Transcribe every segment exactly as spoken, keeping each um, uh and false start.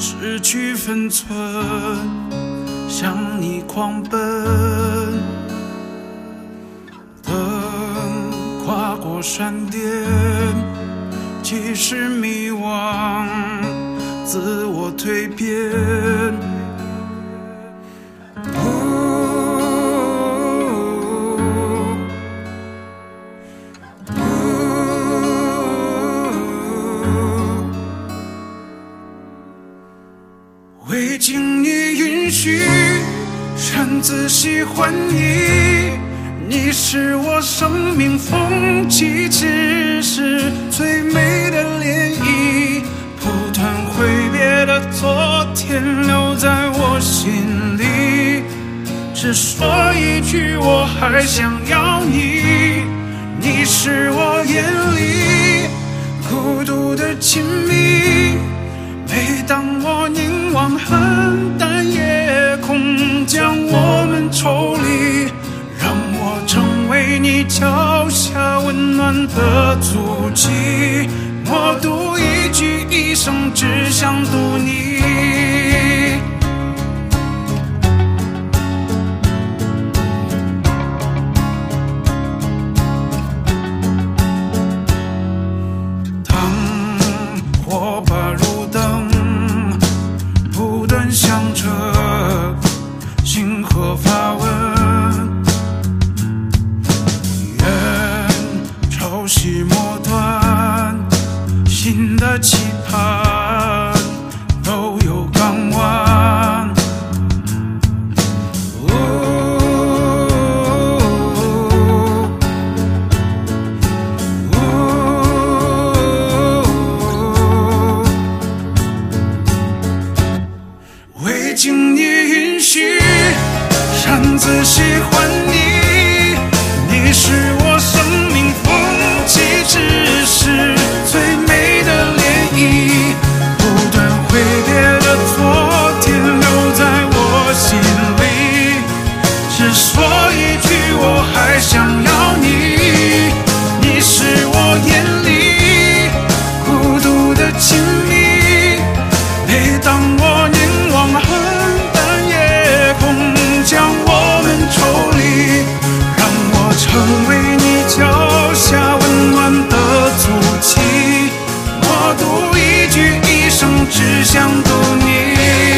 失去分寸，向你狂奔。等跨过山巅，即使迷惘，自我蜕变。未经你允许，擅自喜欢你，你是我生命风起之时最美的涟漪，不断挥别的昨天留在我心里。只说一句，我还想要你，你是我眼里孤独的亲密。每当我凝望很淡夜空，将我们抽离，让我成为你脚下温暖的足迹。默读一句，一生只想读你。当火把如灯不断响彻星河发问，愿潮汐末端，新的期盼都有港湾。未经你允许，擅自喜欢你，你是我生命风起之时最美的涟漪，不断挥别的昨天留在我心里。只说一句，我还想要你，你是我眼里孤独的亲密。每当我凝望很淡夜空，将我们抽离，让我成为你脚下温暖的足迹。默读一句，一生只想读你。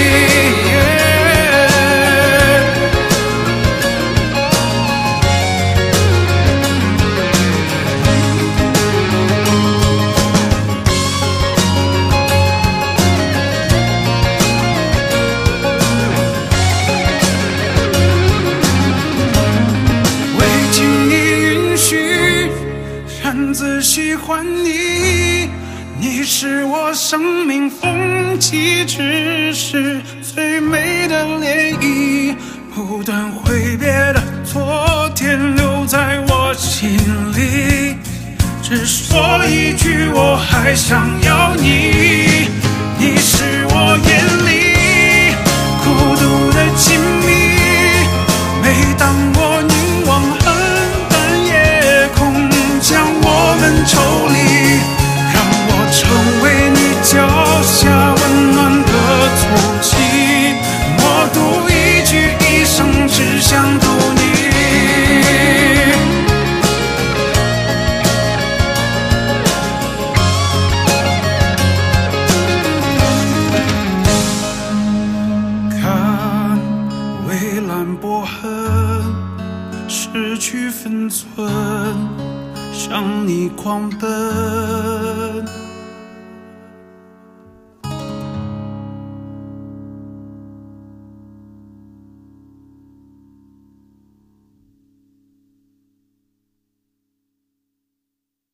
擅自喜欢你，你是我生命风起之时最美的涟漪，不断挥别的昨天留在我心里。只说一句，我还想要你，你是我眼里孤独的亲密。每当我凝望很淡夜空，将我们抽离，让我成为你脚下温暖的足迹。默读一句，一生只想读你。看蔚蓝波痕，失去分寸，向你狂奔。